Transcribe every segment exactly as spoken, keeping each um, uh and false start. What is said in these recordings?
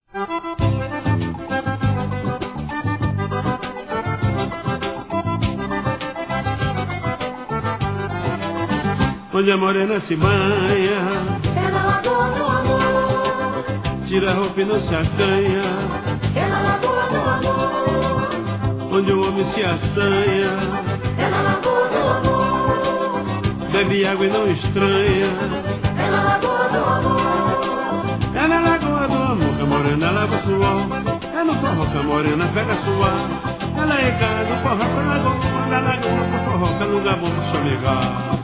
Onde a morena se banha, é na lagoa do amor. tira a roupa e não se acanha, É na lagoa do amor. onde o homem se assanha, É na lagoa do amor. bebe água e não estranha. É na lagoa do amor. É na lagoa do amor que a morena lava o suor, é no forró que a morena pega suar. Ela é cara do forró pra lagoa, da lagoa pro forró, que é lugar bom pra chamegar.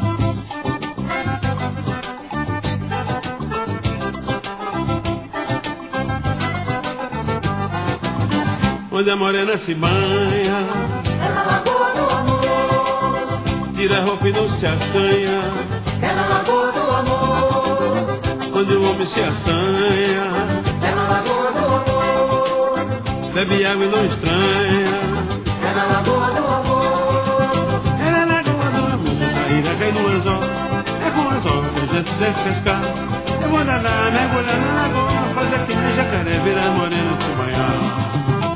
Onde a morena se banha, É na lagoa do amor. tira a roupa e não se assanha, É na lagoa do amor. onde o homem se assanha, É na lagoa do amor. bebe água e não estranha. É na lagoa do amor. É na lagoa do amor que a saída cai no anzol, é com o anzol que a gente deve pescar. Eu vou nadar, mergulhar na lagoa, fazer que nem jacaré, virar morena se banhar.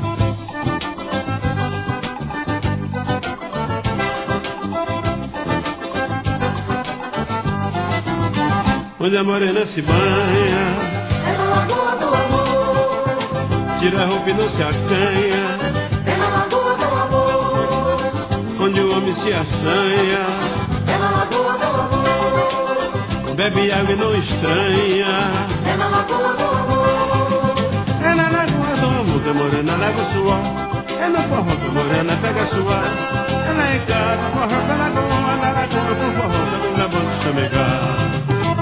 Onde a morena se banha, É na lagoa do amor. tira a roupa e não se acanha, É na lagoa do amor. onde o homem se assanha, É na lagoa do amor. bebe água e não estranha. É na lagoa do amor. É na lagoa do amor que a morena leva o suor, é no forró que a morena pega suar. Ela é casa, forró da lagoa, da lagoa pro forró, que é lugar bom de chamegar.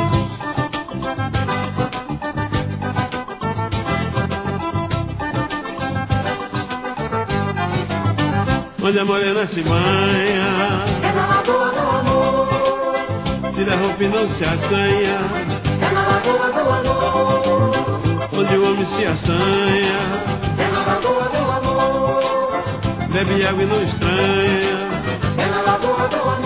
Onde a morena se banha, É na lagoa do amor. tira a roupa e não se acanha, É na lagoa do amor. onde o homem se assanha, É na lagoa do amor. bebe água e não estranha. É na lagoa do amor.